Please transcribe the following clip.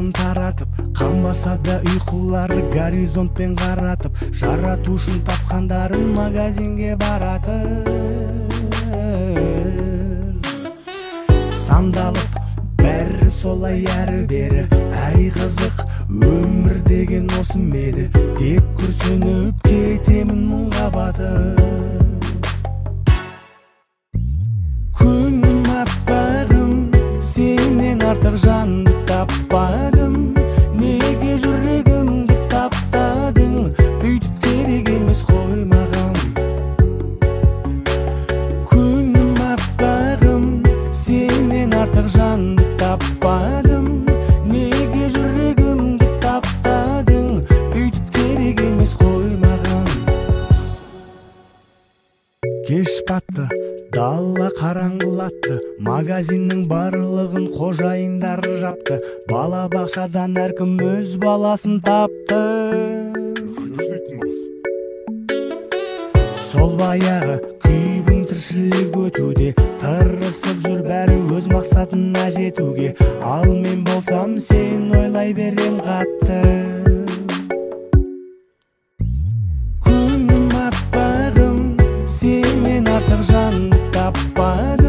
жалын таратып, қанбаса да ұйқылары горизонтпен қаратып, жаратушын тапқандарын магазинге баратып, сандалып бәрі солай әрі-бері. Әй қызық, өмір деген осы ме еді деп күрсініп кетемін мұңға батып. Күнім аппағым, сенен артық жанды таппадым. Неге жүрегімді таптадың, бүйтіп керек емес қой маған. Күнім аппағым, сенен артық жанды таппадым. Неге жүрегімді таптадың, бүйтіп керек емес қой маған. Кеш батты, дала қараңғылатты, магазиннің барлығын қожайындар жапты. Бала бақшадан әркім өз баласын тапты. Сол баяғы күйбің тіршілік өтуде, тырысып жүр бәрі өз мақсатына жетуге. Ал мен болсам сен ойлай берем қатты. Күнім аппағым, сенен артық жанды таппадым.